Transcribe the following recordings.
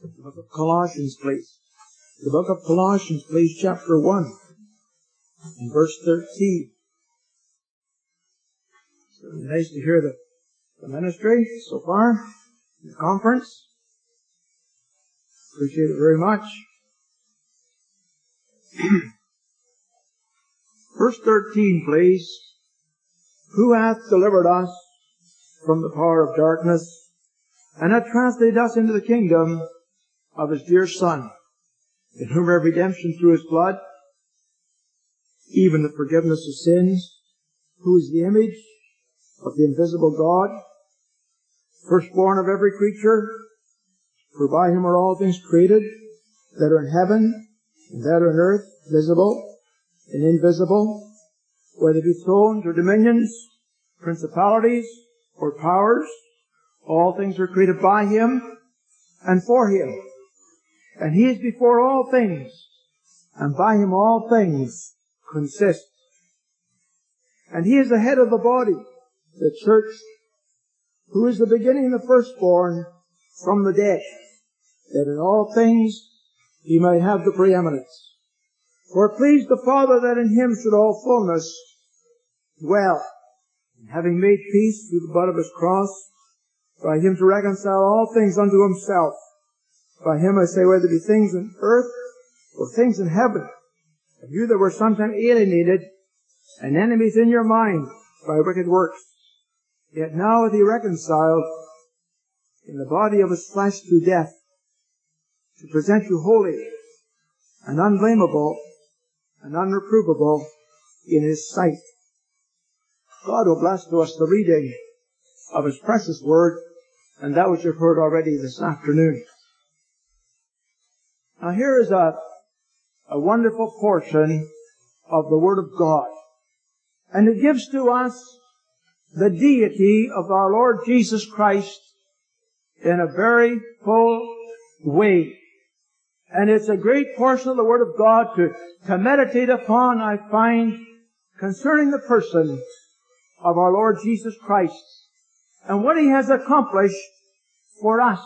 The book of Colossians, please. The book of Colossians, please, chapter 1 and verse 13. It's nice to hear the ministry so far, the conference. Appreciate it very much. Verse 13, please. Who hath delivered us from the power of darkness, and hath translated us into the kingdom of His dear Son, in whom we have redemption through His blood, even the forgiveness of sins, who is the image of the invisible God, firstborn of every creature, for by Him are all things created, that are in heaven and that are in earth, visible and invisible, whether it be thrones or dominions, principalities or powers. All things are created by Him and for Him. And He is before all things, and by Him all things consist. And He is the head of the body, the church, who is the beginning, the firstborn from the dead, that in all things He might have the preeminence. For it pleased the Father that in Him should all fullness dwell, and having made peace through the blood of His cross, by Him to reconcile all things unto Himself. By Him, I say, whether it be things in earth or things in heaven, of you that were sometime alienated and enemies in your mind by wicked works, yet now hath He reconciled in the body of His flesh through death, to present you holy and unblameable and unreprovable in His sight. God will bless to us the reading of His precious Word, and that which you've heard already this afternoon. Now here is a wonderful portion of the Word of God, and it gives to us the deity of our Lord Jesus Christ in a very full way. And it's a great portion of the Word of God to meditate upon, I find, concerning the person of our Lord Jesus Christ and what He has accomplished for us.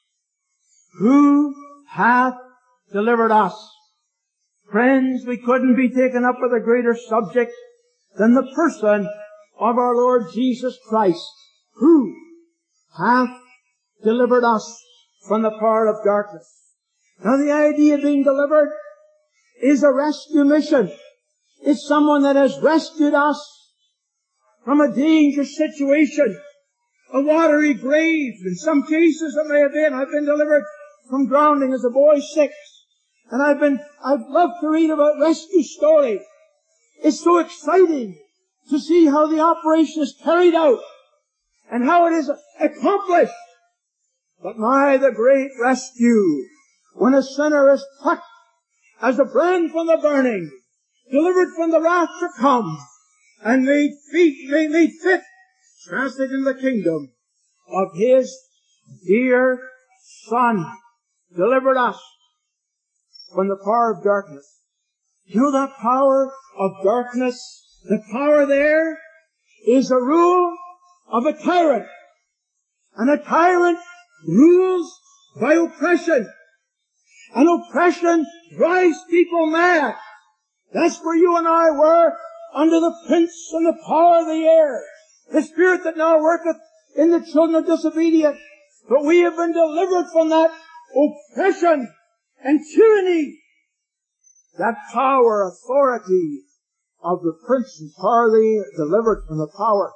Who hath delivered us? Friends, we couldn't be taken up with a greater subject than the person of our Lord Jesus Christ. Who hath delivered us from the power of darkness? Now the idea of being delivered is a rescue mission. It's someone that has rescued us from a dangerous situation, a watery grave. In some cases it may have been. I've been delivered from drowning as a boy 6. And I've loved to read about rescue stories. It's so exciting to see how the operation is carried out and how it is accomplished. But my, the great rescue, when a sinner is plucked as a brand from the burning, delivered from the wrath to come, and made fit, translated in the kingdom of His dear Son, delivered us from the power of darkness. You know that power of darkness? The power there is a rule of a tyrant. And a tyrant rules by oppression. And oppression drives people mad. That's where you and I were under the prince and the power of the air, the spirit that now worketh in the children of disobedience. But we have been delivered from that oppression and tyranny, that power, authority of the prince and power of the air, delivered from the power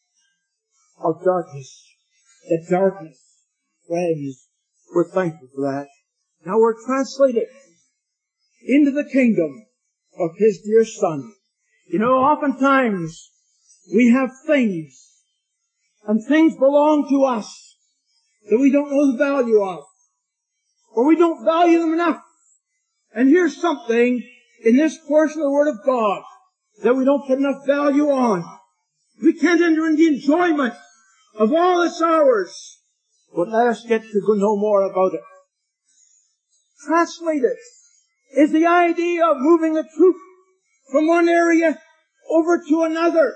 of darkness. The darkness, friends, we're thankful for that. Now we're translated into the kingdom of His dear Son. You know, oftentimes we have things, and things belong to us that we don't know the value of, or we don't value them enough. And here's something in this portion of the Word of God that we don't put enough value on. We can't enter into the enjoyment of all that's ours, but let us get to know more about it. Translated is the idea of moving a troop from one area over to another.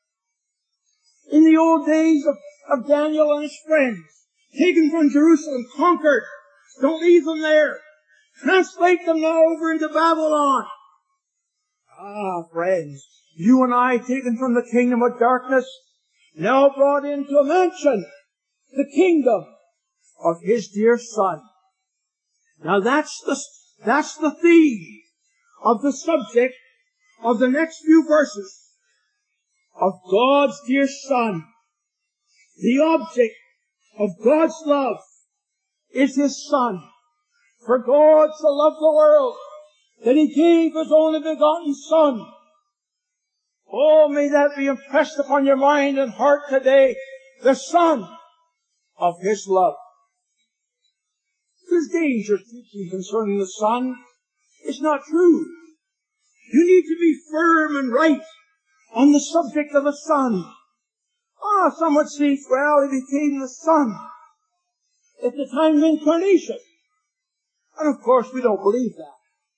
In the old days of Daniel and his friends, taken from Jerusalem, conquered, Don't leave them there. Translate them now over into Babylon. Ah, friends, you and I, taken from the kingdom of darkness, now brought into a mansion, the kingdom of His dear Son. Now that's the theme of the subject of the next few verses, of God's dear Son. The object of God's love is His Son. For God so loved the world that He gave His only begotten Son. Oh, may that be impressed upon your mind and heart today, the Son of His love. There's danger teaching concerning the Son. It's not true. You need to be firm and right on the subject of the Son. Some would say, well, He became the Son at the time of incarnation. And of course we don't believe that.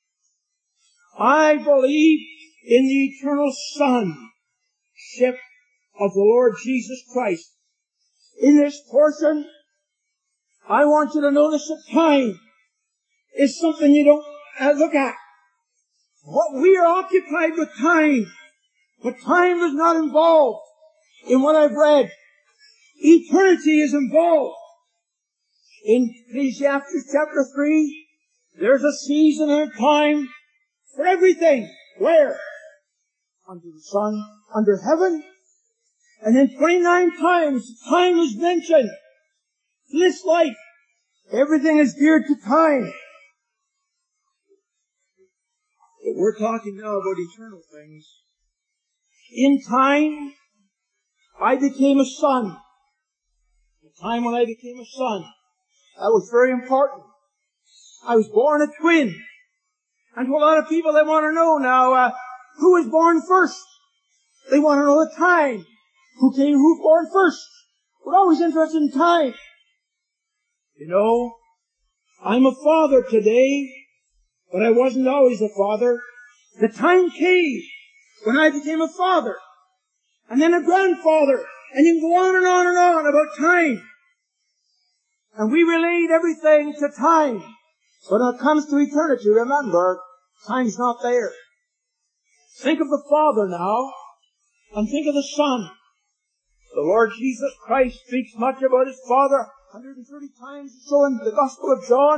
I believe in the eternal Sonship of the Lord Jesus Christ. In this portion, I want you to notice that time is something you don't look at. What we are occupied with time, but time is not involved in what I've read. Eternity is involved. In Ecclesiastes chapter 3, there's a season and a time for everything. Where? Under the sun, under heaven. And then 29 times time is mentioned. In this life, everything is geared to time. But we're talking now about eternal things. In time, I became a son. The time when I became a son, that was very important. I was born a twin. And to a lot of people, they want to know now, who was born first? They want to know the time. Who was born first? We're always interested in time. You know, I'm a father today, but I wasn't always a father. The time came when I became a father, and then a grandfather, and you can go on and on and on about time. And we relate everything to time. But when it comes to eternity, remember, time's not there. Think of the Father now, and think of the Son. The Lord Jesus Christ speaks much about His Father, 130 times or so in the Gospel of John.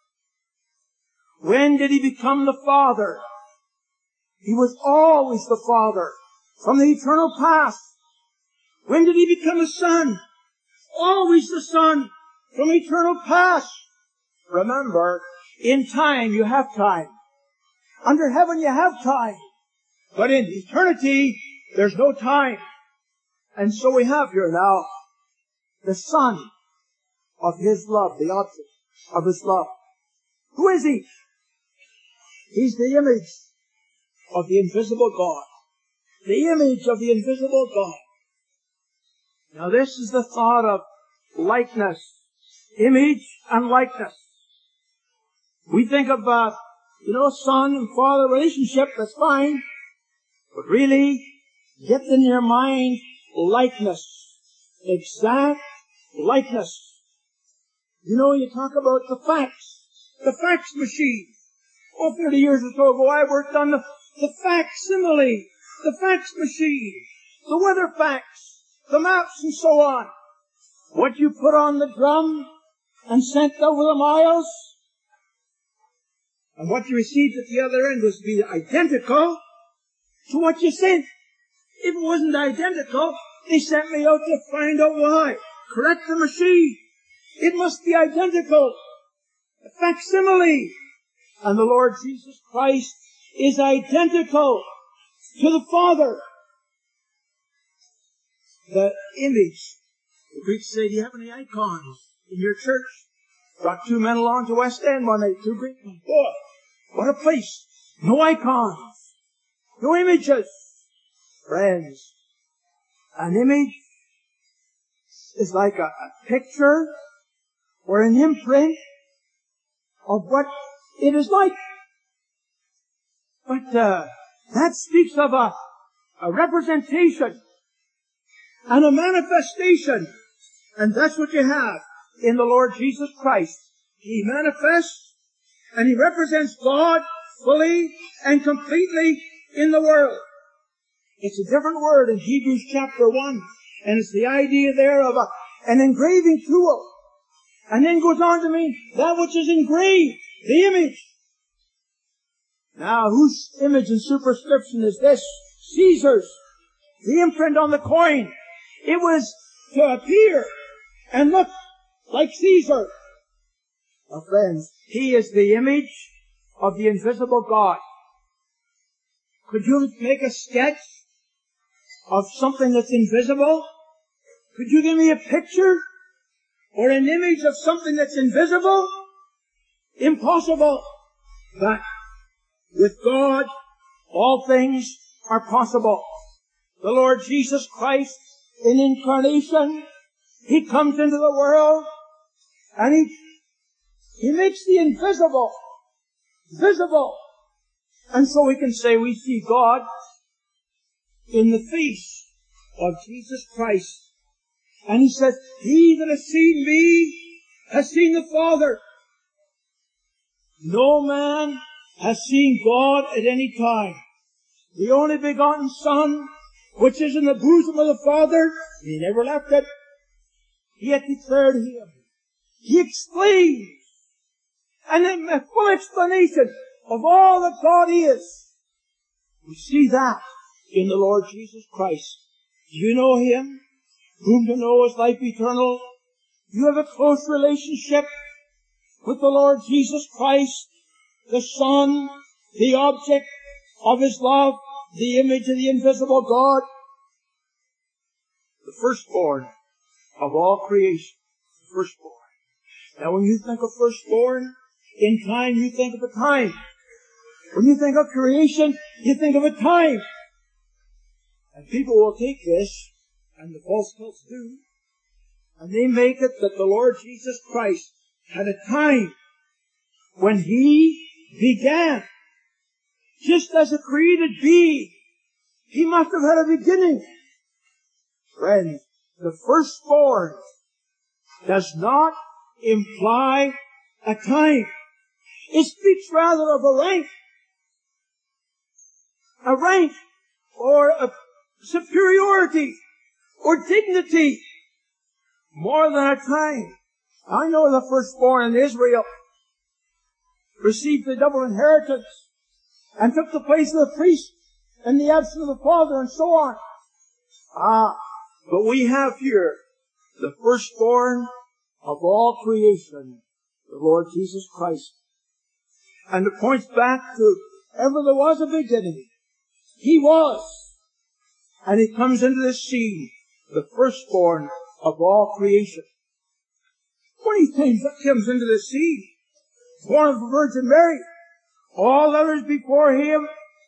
When did He become the Father? He was always the Father, from the eternal past. When did He become a Son? Always the Son, from eternal past. Remember, in time you have time. Under heaven you have time. But in eternity, there's no time. And so we have here now the Son of His love, the object of His love. Who is He? He's the image of the invisible God. The image of the invisible God. Now this is the thought of likeness. Image and likeness. We think of, son and father relationship, that's fine. But really, get in your mind likeness. Exact likeness. You talk about the fax machine. 30 years or so ago, I worked on the facsimile, the fax machine, the weather fax, the maps and so on. What you put on the drum and sent over the miles, and what you received at the other end was to be identical to what you sent. If it wasn't identical, they sent me out to find out why. Correct the machine. It must be identical. A facsimile. And the Lord Jesus Christ is identical to the Father. The image. The Greeks say, do you have any icons in your church? Brought 2 men along to West End one night, 2 Greek men. Boy, what a place. No icons. No images. Friends, an image is like a picture or an imprint of what it is like. But that speaks of a representation and a manifestation. And that's what you have in the Lord Jesus Christ. He manifests and He represents God fully and completely in the world. It's a different word in Hebrews chapter 1. And it's the idea there of an engraving tool. And then goes on to mean that which is engraved, the image. Now, whose image and superscription is this? Caesar's. The imprint on the coin. It was to appear and look like Caesar. Now, friends, He is the image of the invisible God. Could you make a sketch of something that's invisible? Could you give me a picture or an image of something that's invisible? Impossible. But with God, all things are possible. The Lord Jesus Christ, in incarnation, He comes into the world and He makes the invisible visible. And so we can say we see God in the face of Jesus Christ. And He says, He that has seen me has seen the Father. No man has seen God at any time. The only begotten Son, which is in the bosom of the Father, He never left it. He hath declared Him. He explains, and in a full explanation of all that God is. We see that in the Lord Jesus Christ. Do you know Him? Whom to know is life eternal. You have a close relationship with the Lord Jesus Christ, the Son, the object of His love, the image of the invisible God, the firstborn of all creation. The firstborn. Now when you think of firstborn, in time you think of a time. When you think of creation, you think of a time. And people will take this, and the false cults do, and they make it that the Lord Jesus Christ had a time when He began. Just as a created being, He must have had a beginning. Friends, the firstborn does not imply a time. It speaks rather of a rank, or a superiority, or dignity, more than a time. I know the firstborn in Israel received the double inheritance and took the place of the priest in the absence of the father, and so on. But we have here the firstborn of all creation, the Lord Jesus Christ. And it points back to ever there was a beginning. He was. And He comes into this scene, the firstborn of all creation. When He comes into the scene, born of the Virgin Mary, all others before Him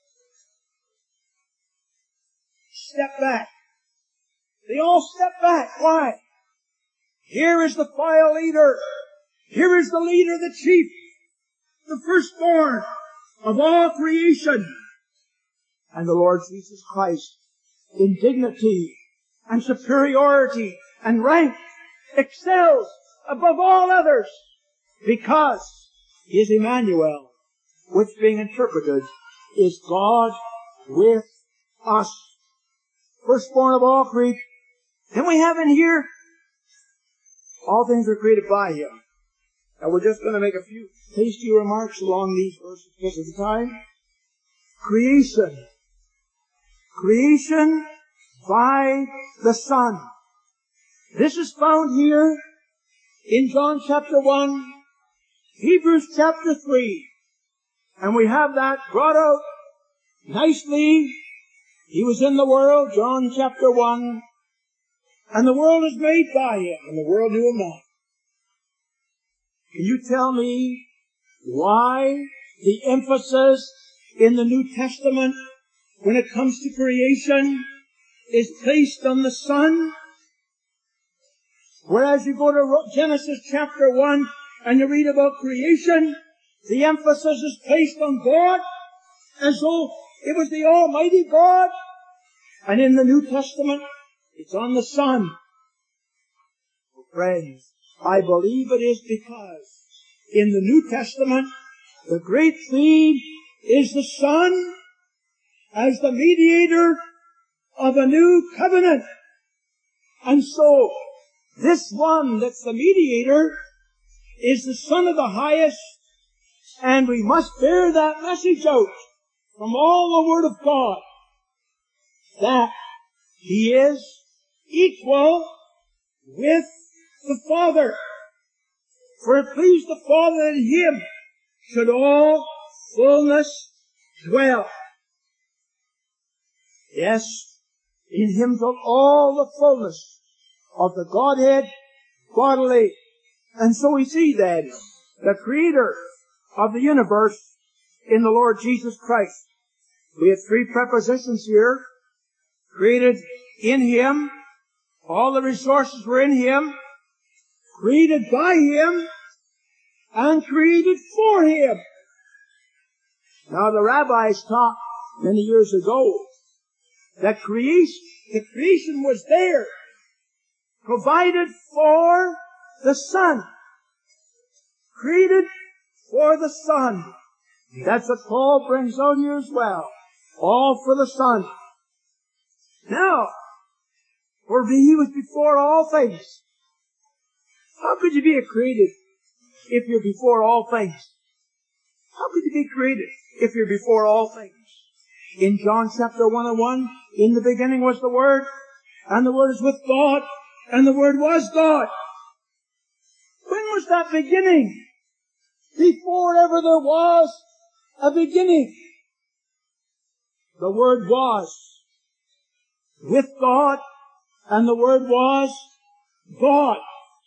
step back. They all step back. Why? Here is the file leader. Here is the leader, the chief, the firstborn of all creation. And the Lord Jesus Christ, in dignity and superiority and rank, excels above all others, because He is Emmanuel, which being interpreted is God with us. Firstborn of all creation. Then we have in here, all things are created by Him. Now we're just going to make a few hasty remarks along these verses because of the time. Creation. Creation by the Son. This is found here in John chapter 1, Hebrews chapter 3. And we have that brought out nicely. He was in the world, John chapter 1. And the world is made by Him, and the world knew Him not. Can you tell me why the emphasis in the New Testament, when it comes to creation, is placed on the Son? Whereas you go to Genesis chapter 1 and you read about creation, the emphasis is placed on God, as though it was the Almighty God. And in the New Testament, it's on the Son. Friends, I believe it is because in the New Testament, the great theme is the Son as the mediator of a new covenant. And so, this one that's the mediator is the Son of the highest, and we must bear that message out from all the Word of God, that He is equal with the Father. For it pleased the Father that in Him should all fullness dwell. Yes, in Him shall all the fullness of the Godhead bodily. And so we see then the Creator of the universe in the Lord Jesus Christ. We have three prepositions here. Created in Him. All the resources were in Him. Created by Him. And created for Him. Now the rabbis taught many years ago that the creation was there, provided for the Son. Created for the Son. That's what Paul brings out here as well. All for the Son. Now, for He was before all things. How could you be created if you're before all things? How could you be created if you're before all things? In John chapter 1:1, in the beginning was the Word, and the Word is with God, and the Word was God. When was that beginning? Before ever there was a beginning. The Word was with God, and the Word was God.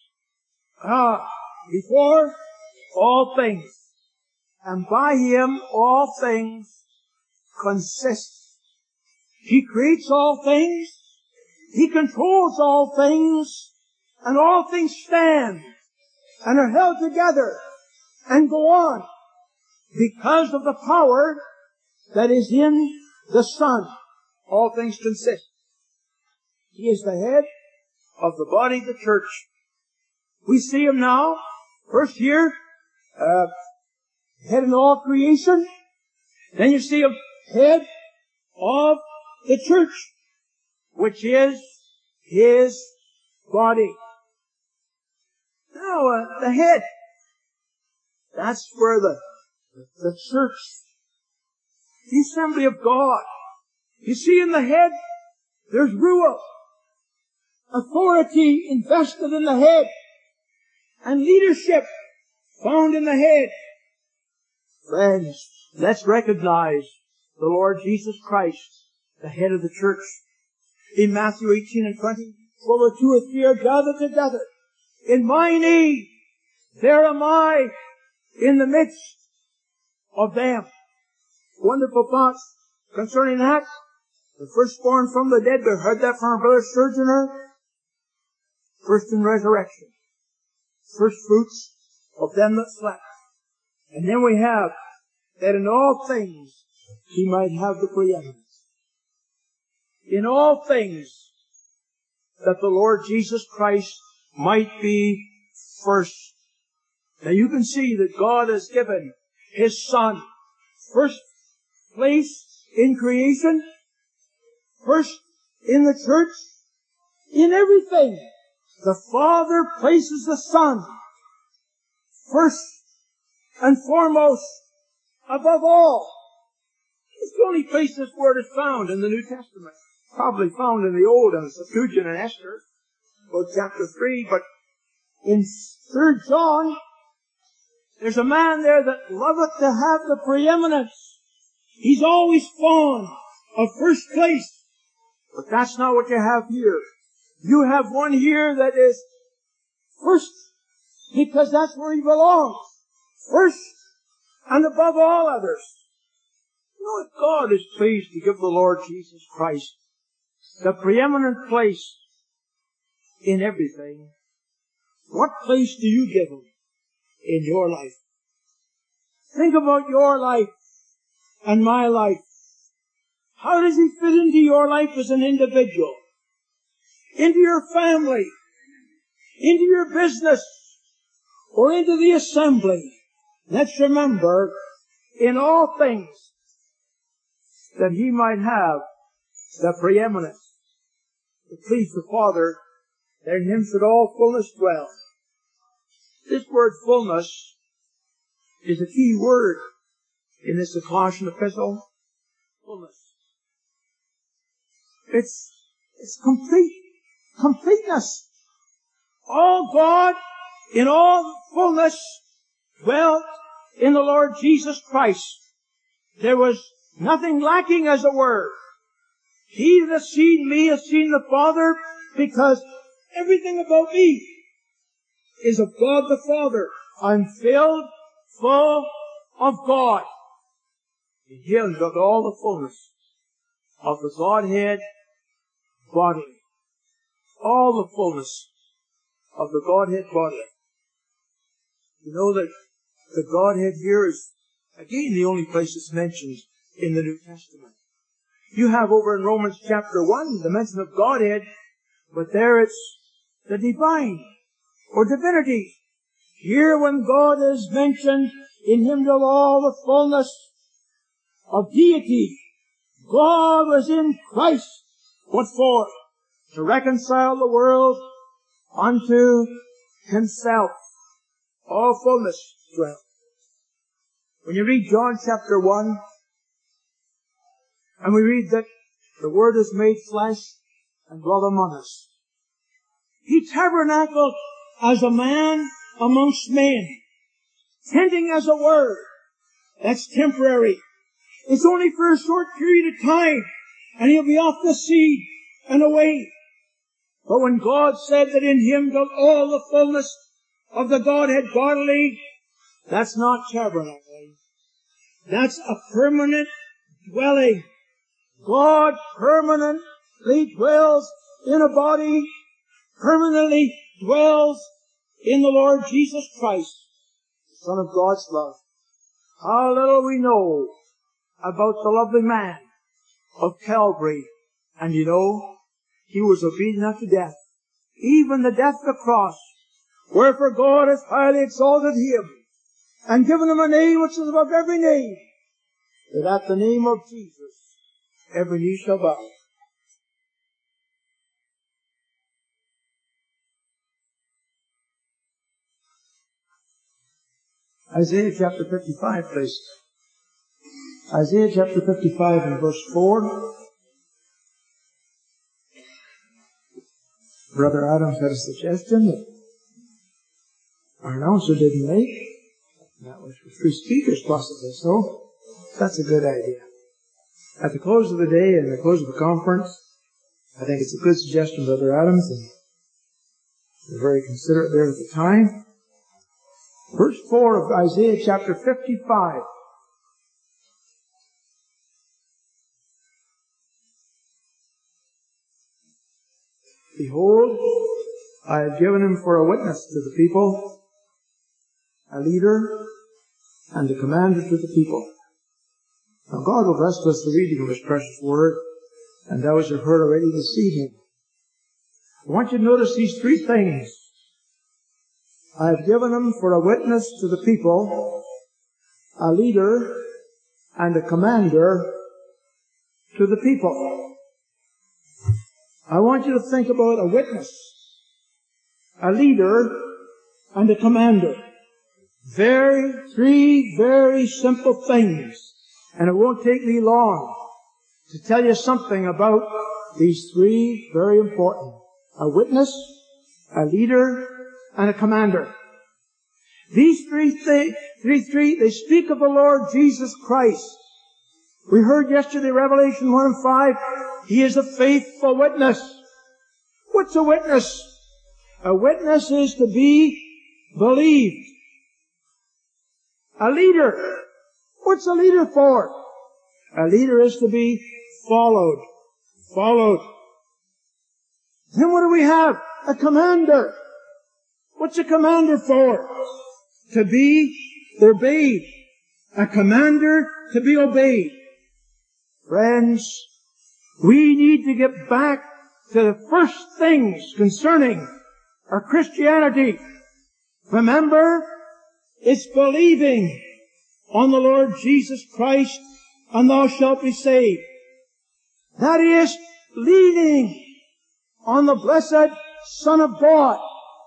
Before all things. And by Him all things consist. He creates all things. He controls all things. And all things stand and are held together and go on because of the power that is in the Son. All things consist. He is the head of the body of the church. We see Him now, first here, head in all creation. Then you see Him head of the church, which is His body. Now, the head, that's where the church, the assembly of God. You see in the head, there's rule, authority invested in the head, and leadership found in the head. Friends, let's recognize the Lord Jesus Christ, the head of the church. In Matthew 18:20, for where 2 or 3 are gathered together, in my name, there am I in the midst of them. Wonderful thoughts concerning that. The firstborn from the dead, we heard that from our brother Sojourner. First in resurrection. First fruits of them that slept. And then we have that in all things He might have the preeminence. In all things that the Lord Jesus Christ might be first. Now you can see that God has given His Son first place in creation, first in the church, in everything. The Father places the Son first and foremost above all. It's the only place this word is found in the New Testament. Probably found in the Old, in the Septuagint and Esther, about chapter 3, but in 3 John, there's a man there that loveth to have the preeminence. He's always fond of first place. But that's not what you have here. You have one here that is first, because that's where he belongs. First and above all others. You know what? God is pleased to give the Lord Jesus Christ the preeminent place in everything. What place do you give Him in your life? Think about your life and my life. How does He fit into your life as an individual? Into your family? Into your business? or into the assembly. Let's remember, in all things, that He might have the preeminence. To please the Father, that in Him should all fullness dwell. This word fullness is a key word in this Colossian epistle. Fullness. It's completeness. All God in all fullness dwelt in the Lord Jesus Christ. There was nothing lacking, as it were. He that has seen me has seen the Father, because everything about me is of God the Father. I'm filled full of God. In Him dwelt all the fullness of the Godhead bodily. All the fullness of the Godhead bodily. You know that the Godhead here is, again, the only place it's mentioned in the New Testament. You have over in Romans chapter 1 the mention of Godhead, but there it's the divine or divinity. Here when God is mentioned, in Him dwelt all the fullness of deity. God was in Christ. What for? To reconcile the world unto Himself. All fullness dwelt. When you read John chapter 1, and we read that the Word is made flesh and dwelt among us. He tabernacled as a man amongst men, tending as a word. That's temporary. It's only for a short period of time, and He'll be off the scene and away. But when God said that in Him dwelt all the fullness of the Godhead bodily, that's not tabernacling. That's a permanent dwelling. God permanently dwells in a body, permanently dwells in the Lord Jesus Christ, the Son of God's love. How little we know about the lovely man of Calvary. And you know, He was obedient unto death, even the death of the cross. Wherefore God hath highly exalted Him, and given Him a name which is above every name, that at the name of Jesus every knee shall bow. Isaiah chapter 55, please. Isaiah chapter 55 and verse 4. Brother Adams had a suggestion that our announcer didn't make. That was for three speakers possibly, so that's a good idea. At the close of the day and the close of the conference, I think it's a good suggestion, Brother Adams, and you're very considerate there at the time. Verse 4 of Isaiah chapter 55. Behold, I have given Him for a witness to the people, a leader, and a commander to the people. Now God will bless us the reading of His precious Word, and those who have heard already this evening. I want you to notice these three things. I have given Him for a witness to the people, a leader, and a commander to the people. I want you to think about a witness, a leader, and a commander. Three very simple things. And it won't take me long to tell you something about these three very important. A witness, a leader, and a commander. These three, they speak of the Lord Jesus Christ. We heard yesterday, Revelation 1 and 5, He is a faithful witness. What's a witness? A witness is to be believed. A leader. What's a leader for? A leader is to be followed. Followed. Then what do we have? A commander. What's a commander for? To be obeyed. A commander to be obeyed. Friends, we need to get back to the first things concerning our Christianity. Remember, it's believing on the Lord Jesus Christ and thou shalt be saved. That is leaning on the blessed Son of God.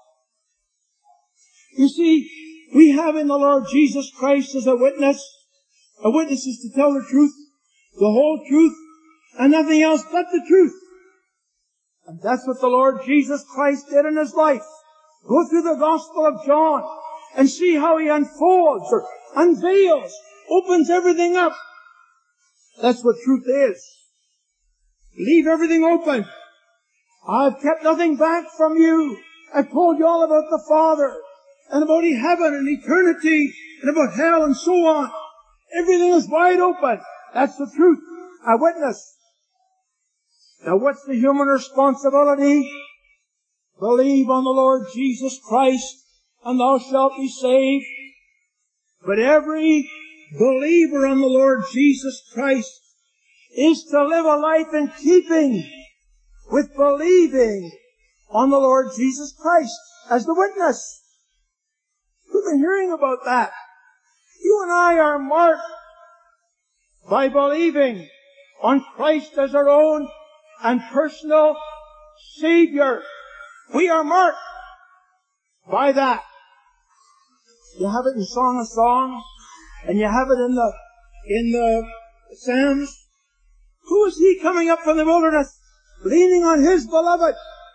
You see, we have in the Lord Jesus Christ as a witness. A witness is to tell the truth, the whole truth, and nothing else but the truth. And that's what the Lord Jesus Christ did in His life. Go through the Gospel of John and see how He unfolds or unveils, opens everything up. That's what truth is. Leave everything open. I've kept nothing back from you. I've told you all about the Father and about heaven and eternity and about hell and so on. Everything is wide open. That's the truth. A witness. Now what's the human responsibility? Believe on the Lord Jesus Christ and thou shalt be saved. But every believer on the Lord Jesus Christ is to live a life in keeping with believing on the Lord Jesus Christ as the witness. We've been hearing about that. You and I are marked by believing on Christ as our own and personal Savior. We are marked by that. You have it in Song of Songs, and you have it in the Psalms. Who is He coming up from the wilderness, leaning on His beloved?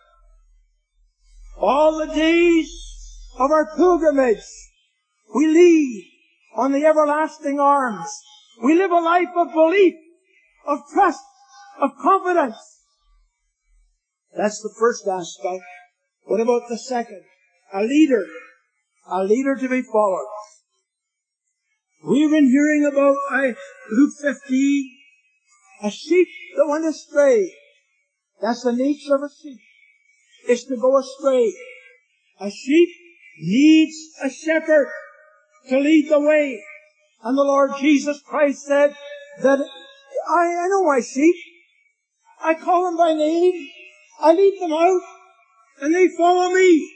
All the days of our pilgrimage, we lean on the everlasting arms. We live a life of belief, of trust, of confidence. That's the first aspect. What about the second? A leader to be followed. We've been hearing about Luke 15, a sheep that went astray. That's the nature of a sheep, is to go astray. A sheep needs a shepherd to lead the way. And the Lord Jesus Christ said that I know my sheep. I call them by name. I lead them out and they follow me.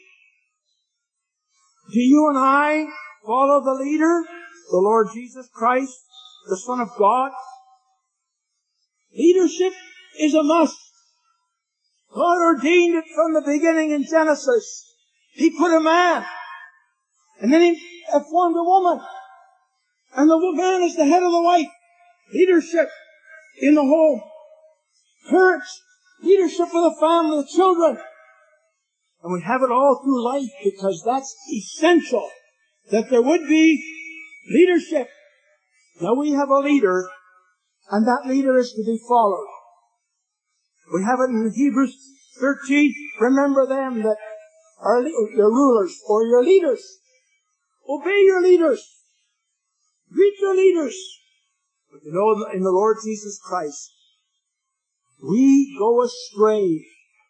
Do you and I follow the leader, the Lord Jesus Christ, the Son of God? Leadership is a must. God ordained it from the beginning in Genesis. He put a man, and then He formed a woman. And the man is the head of the wife. Leadership in the home. Parents, leadership for the family, the children. And we have it all through life because that's essential, that there would be leadership. Now we have a leader, and that leader is to be followed. We have it in Hebrews 13. Remember them that are your rulers or your leaders. Obey your leaders. Greet your leaders. But you know, in the Lord Jesus Christ, we go astray.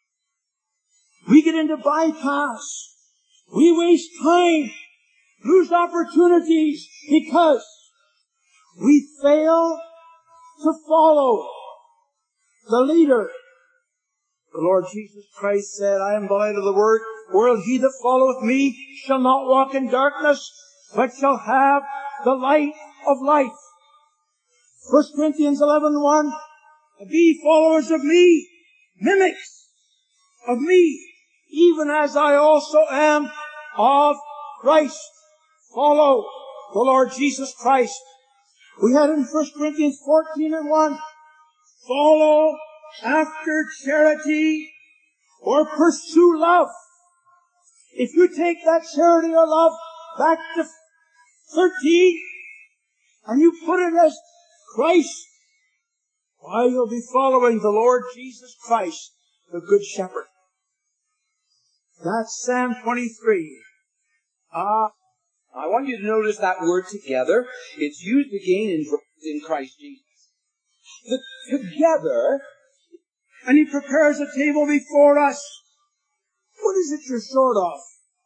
We get into bypass. We waste time, lose opportunities because we fail to follow the leader. The Lord Jesus Christ said, I am the light of the world. He that followeth me shall not walk in darkness, but shall have the light of life. 1 Corinthians 11:1. Be followers of me, mimics of me, even as I also am of Christ. Follow the Lord Jesus Christ. We had in 1 Corinthians 14:1, follow after charity or pursue love. If you take that charity or love back to 13 and you put it as Christ, why, you'll be following the Lord Jesus Christ, the Good Shepherd. That's Psalm 23. I want you to notice that word together. It's used again in Christ Jesus. The together, and He prepares a table before us. What is it you're short of?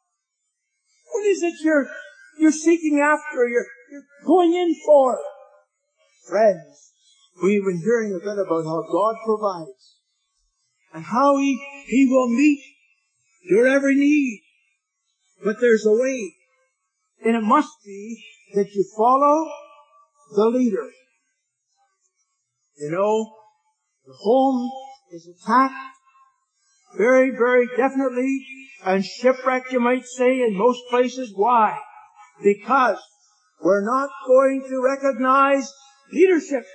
What is it you're seeking after, you're going in for? Friends, we've been hearing a bit about how God provides and how He will meet your every need. But there's a way. And it must be that you follow the leader. You know, the home is attacked very, very definitely and shipwrecked, you might say, in most places. Why? Because we're not going to recognize leadership.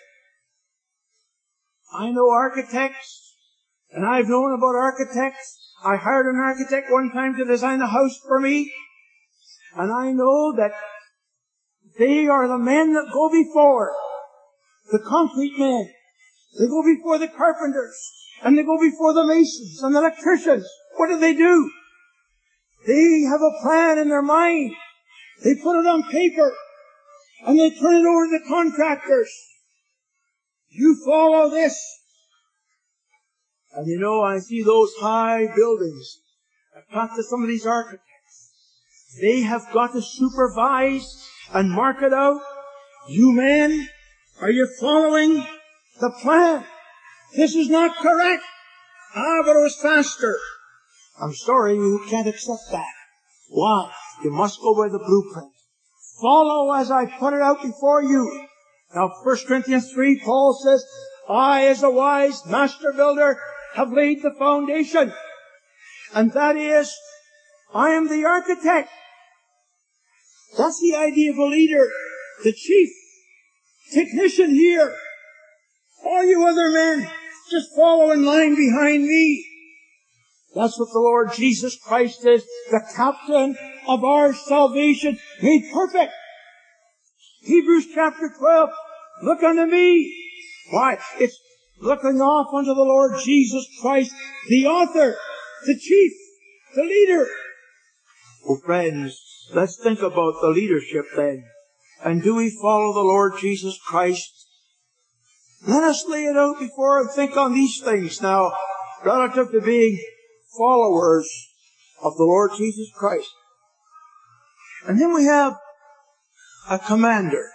I know architects, and I've known about architects. I hired an architect one time to design a house for me, and I know that they are the men that go before the concrete men. They go before the carpenters, and they go before the masons and the electricians. What do? They have a plan in their mind. They put it on paper, and they turn it over to the contractors. You follow this. And you know, I see those high buildings. I've talked to some of these architects. They have got to supervise and mark it out. You men, are you following the plan? This is not correct. But it was faster. I'm sorry, you can't accept that. Why? You must go by the blueprint. Follow as I put it out before you. Now, 1 Corinthians 3, Paul says, I, as a wise master builder, have laid the foundation. And that is, I am the architect. That's the idea of a leader. The chief technician here. All you other men, just follow in line behind me. That's what the Lord Jesus Christ is, the captain of our salvation, made perfect. Hebrews chapter 12, look unto me. Why? It's looking off unto the Lord Jesus Christ, the author, the chief, the leader. Well, friends, let's think about the leadership then. And do we follow the Lord Jesus Christ? Let us lay it out before and think on these things now, relative to being followers of the Lord Jesus Christ. And then we have a commander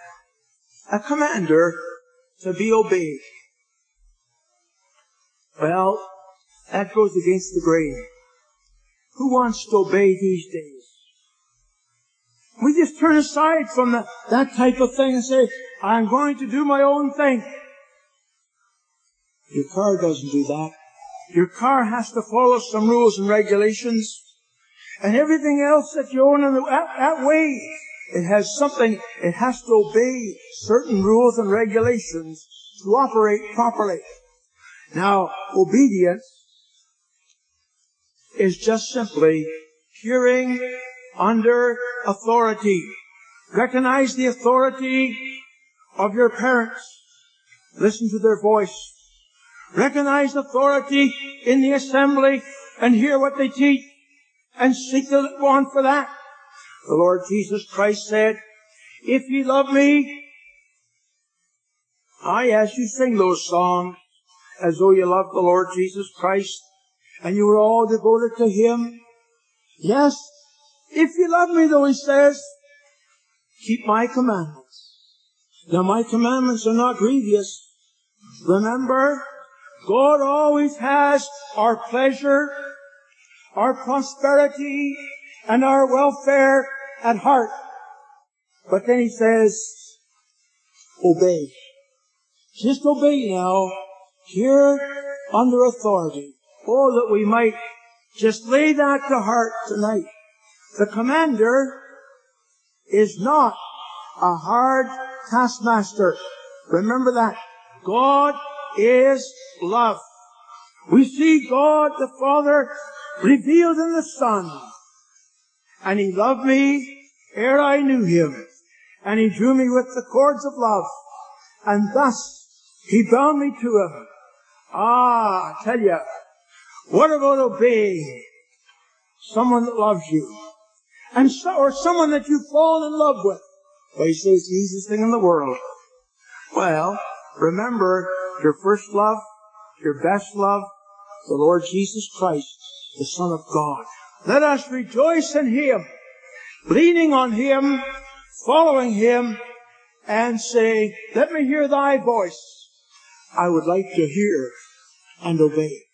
to be obeyed. Well, that goes against the grain. Who wants to obey these days? We just turn aside from that type of thing and say, I'm going to do my own thing. Your car doesn't do that. Your car has to follow some rules and regulations. And everything else that you own in that way, it has to obey certain rules and regulations to operate properly. Now, obedience is just simply hearing under authority. Recognize the authority of your parents. Listen to their voice. Recognize authority in the assembly and hear what they teach and seek to go on for that. The Lord Jesus Christ said, if ye love me, as you sing those songs as though you love the Lord Jesus Christ and you were all devoted to Him. Yes, if you love me, though, He says, keep my commandments. Now, my commandments are not grievous. Remember, God always has our pleasure, our prosperity, and our welfare at heart. But then He says, obey. Just obey now, here under authority. Oh, that we might just lay that to heart tonight. The commander is not a hard taskmaster. Remember that. God is love. We see God the Father revealed in the Son. And He loved me ere I knew Him. And He drew me with the cords of love. And thus He bound me to Him. I tell you, what about obeying someone that loves you? Or someone that you fall in love with? Well, He says, the easiest thing in the world. Well, remember your first love, your best love, the Lord Jesus Christ, the Son of God. Let us rejoice in Him, leaning on Him, following Him, and say, let me hear Thy voice. I would like to hear and obey.